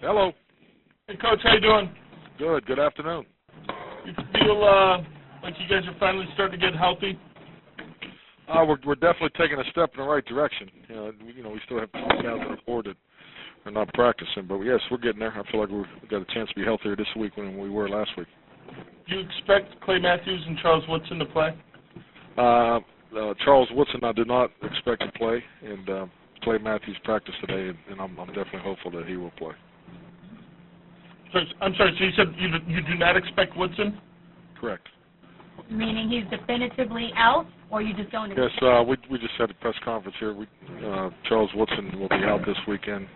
Hello. Hey, Coach, how you doing? Good afternoon. You feel like you guys are finally starting to get healthy? We're definitely taking a step in the right direction. We still have guys on the board that are not practicing, but yes, we're getting there. I feel like we've got a chance to be healthier this week than we were last week. Do you expect Clay Matthews and Charles Woodson to play? Charles Woodson I do not expect to play, and Clay Matthews practiced today, and I'm definitely hopeful that he will play. So, I'm sorry, so you said you do not expect Woodson? Correct. Meaning he's definitively out, or you just don't expect? Yes, we just had a press conference here. Charles Woodson will be out this weekend.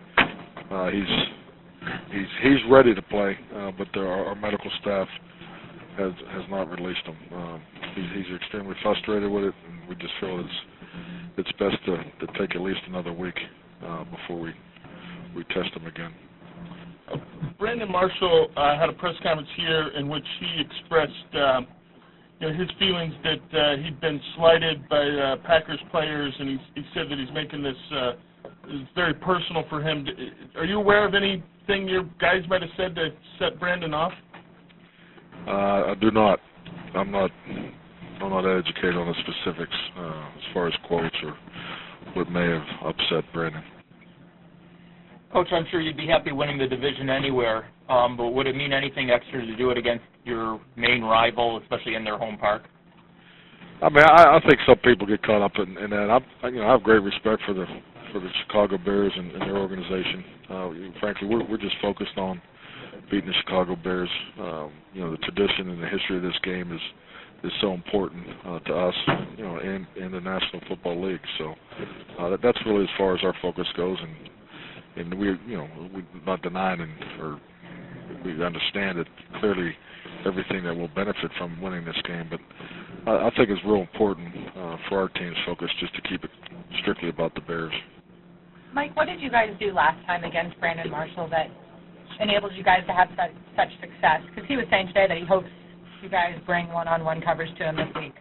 He's ready to play, but our medical staff has not released him. He's extremely frustrated with it, and we just feel it's best to take at least another week before we test him again. Brandon Marshall had a press conference here in which he expressed his feelings that he'd been slighted by Packers players, and he said that he's making this very personal for him. Are you aware of anything your guys might have said that set Brandon off? I do not. I'm not educated on the specifics as far as quotes or what may have upset Brandon. Coach, I'm sure you'd be happy winning the division anywhere, but would it mean anything extra to do it against your main rival, especially in their home park? I mean, I think some people get caught up in that. I have great respect for the Chicago Bears and their organization. Frankly, we're just focused on beating the Chicago Bears. The tradition and the history of this game is so important to us, and the National Football League. So that's really as far as our focus goes, and we're not denying or we understand that clearly everything that will benefit from winning this game. But I think it's real important for our team's focus just to keep it strictly about the Bears. Mike, what did you guys do last time against Brandon Marshall that enabled you guys to have such success? Because he was saying today that he hopes you guys bring one-on-one coverage to him this week.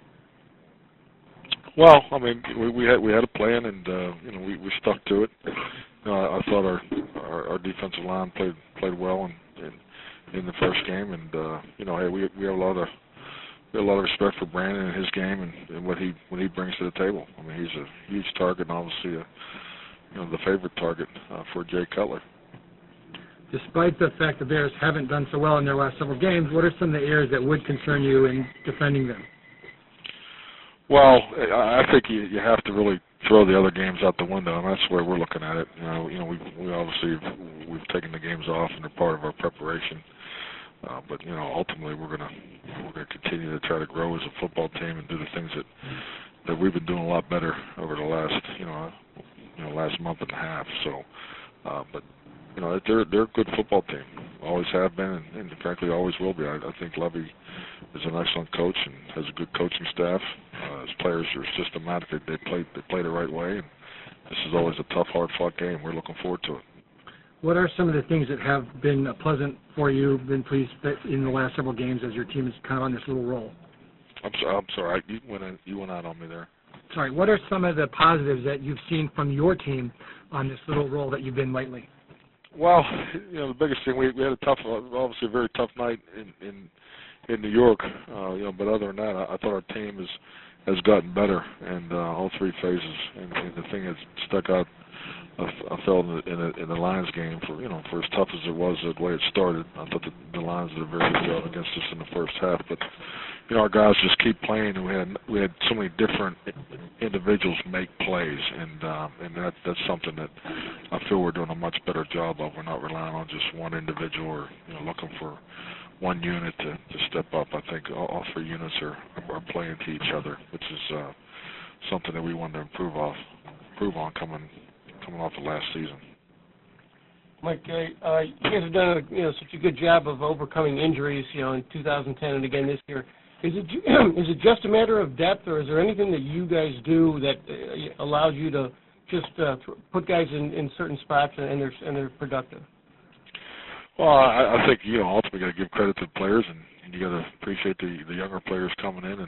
Well, I mean, we had a plan, and we stuck to it. I thought our defensive line played well in the first game, and hey, we have a lot of respect for Brandon and his game and what he brings to the table. I mean, he's a huge target, and obviously the favorite target for Jay Cutler. Despite the fact the Bears haven't done so well in their last several games, what are some of the areas that would concern you in defending them? Well, I think you have to really throw the other games out the window, and that's where we're looking at it. We obviously we've taken the games off, and they're part of our preparation. But ultimately we're gonna continue to try to grow as a football team and do the things that we've been doing a lot better over the last last month and a half. So, but they're a good football team. Always have been, and frankly always will be. I think Levy is an excellent coach and has a good coaching staff. His players are systematic. They play the right way, and this is always a tough, hard-fought game. We're looking forward to it. What are some of the things that have been pleasant for you, been pleased in the last several games as your team is kind of on this little roll? I'm sorry. You went out on me there. Sorry. What are some of the positives that you've seen from your team on this little roll that you've been lately? Well, the biggest thing, we had obviously a very tough night in New York. But other than that, I thought our team has gotten better in all three phases. And the thing that stuck out, I felt in the Lions game for as tough as it was the way it started. I thought the Lions did a very good job against us in the first half. But our guys just keep playing, and we had so many different individuals make plays, and that's something that I feel we're doing a much better job of. We're not relying on just one individual or looking for one unit to step up. I think all three units are playing to each other, which is something that we want to improve on coming off of last season. Mike, you guys have done such a good job of overcoming injuries, in 2010 and again this year. Is it just a matter of depth, or is there anything that you guys do that allows you to just put guys in certain spots and they're productive? Well, I think ultimately got to give credit to the players, and you got to appreciate the younger players coming in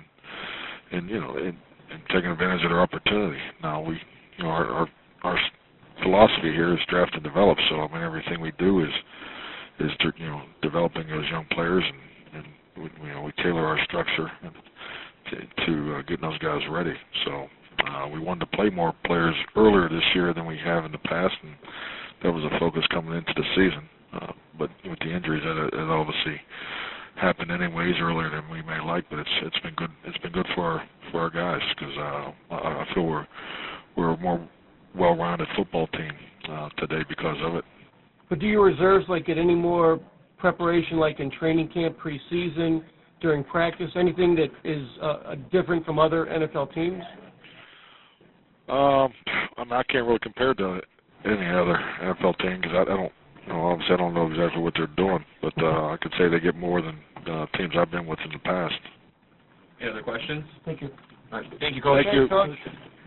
and taking advantage of their opportunity. Now our philosophy here is draft and develop. So everything we do is developing those young players, and we tailor our structure to getting those guys ready. So we wanted to play more players earlier this year than we have in the past, and that was a focus coming into the season. But with the injuries, that obviously happened anyways earlier than we may like. But it's been good. It's been good for our guys because I feel we're a more well-rounded football team today because of it. But do your reserves get any more preparation, like in training camp, preseason, during practice? Anything that is different from other NFL teams? I can't really compare to any other NFL team because I don't. Obviously, I don't know exactly what they're doing, but I could say they get more than teams I've been with in the past. Any other questions? Thank you. All right. Thank you, Coach. Thank you. Coach.